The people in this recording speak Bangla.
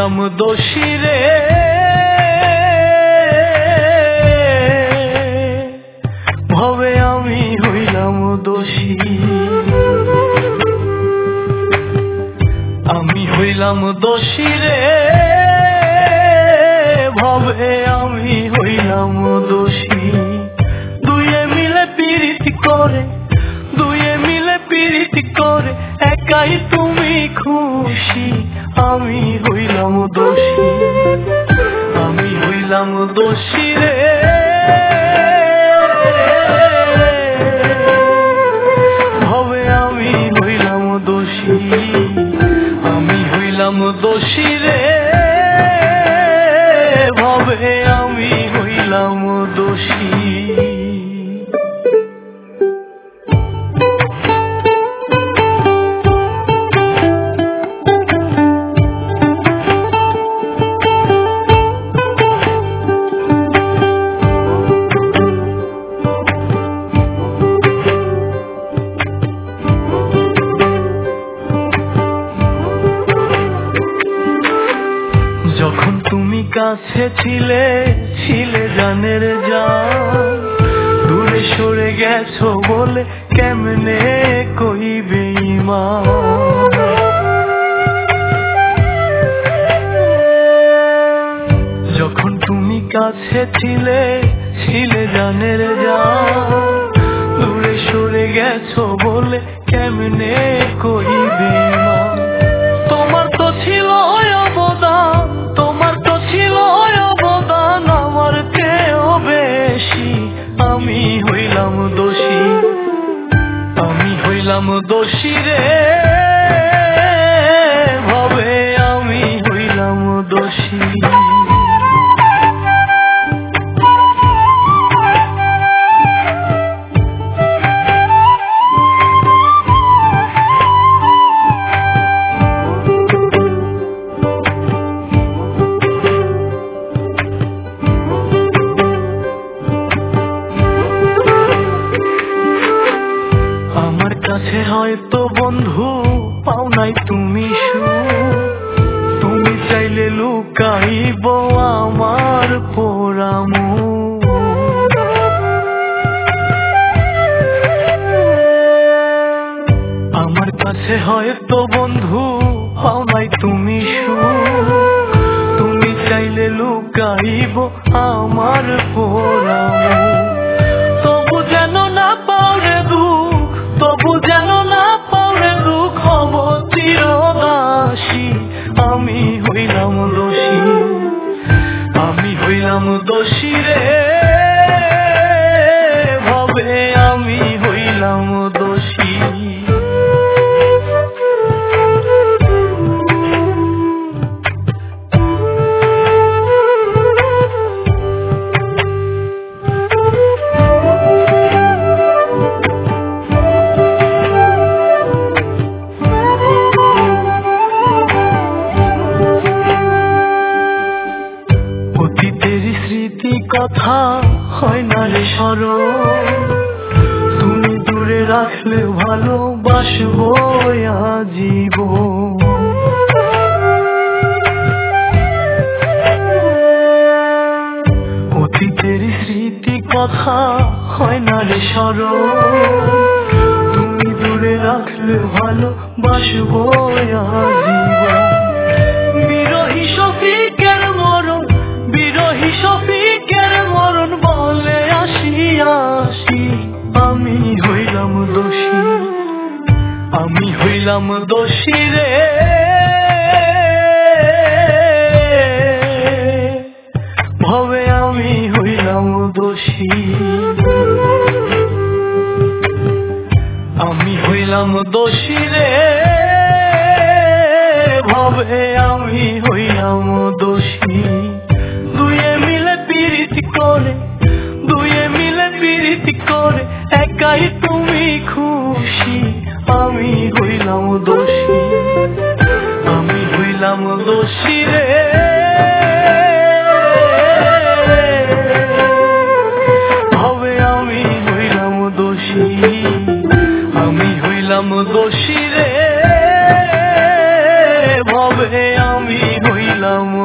হইলাম দোষী রে, ভবে আমি হইলাম দোষী। আমি হইলাম দোষী রে, ভবে আমি হইলাম দোষী। দুয়ে মিলে পীড়িত করে, দুয়ে মিলে পীড়িত করে, একাই তুমি খুশি। আমি হইলাম দোষী, আমি হইলাম দোষী রে, ভবে আমি হইলাম দোষী। আমি হইলাম দোষী রে, ভবে আমি হইলাম দোষী। যখন তুমি কাছে ছিলে, ছিলে জানের জান, দূরে সরে গেছো বলে কেমনে কইবে ঈমান। যখন তুমি কাছে ছিলে, ছিলে জানের জান, দূরে সরে গেছো বলে কেমনে কইবে ঈমান। তোমার তো ছিল অবদান, তোমার তো ছিল অবদান আমার চেয়েও বেশি। আমি হইলাম দোষী, আমি হইলাম দোষী রে, ভবে আমি হইলাম দোষী। আমার কাছে হয়তো বন্ধু পাও নাই তুমি সুখ, তুমি চাইলে লুকাইব আমার পোড়া মুখ। আমার কাছে হয়তো বন্ধু পাও নাই তুমি সুখ, তুমি চাইলে লুকাইব আমার পোড়া মুখ। তবু যেন না পাও রে দুঃখ, তবু যেন না পাও রে দুঃখ, হব চিরদাসী। আমি হইলাম দোষী, আমি হইলাম দোষী রে, ভবে আমি হইলাম দোষী। কথা হয় না রে স্মরণ, তুমি দূরে রাখলে ভালোবাসবো আজীবন। অতীতের স্মৃতি কথা হয় না রে স্মরণ, তুমি দূরে রাখলে ভালোবাসবো আজীবন। বিরহী শফিকের মরণ, বিরহী শফিকের মরণ বলে আসি আসি। আমি হইলাম দোষী, আমি হইলাম দোষী রে, ভবে আমি হইলাম দোষী। আমি হইলাম দোষী রে, ভবে আমি হইলাম দোষী। দুয়ে মিলে পীড়িত করে, দুয়ে মিলে পীড়িত করে, একাই তুমি খুশি। আমি হইলাম দোষী, আমি হইলাম দোষী রে, ভবে আমি হইলাম দোষী। আমি হইলাম দোষী রে, ভবে আমি হইলাম হইলাম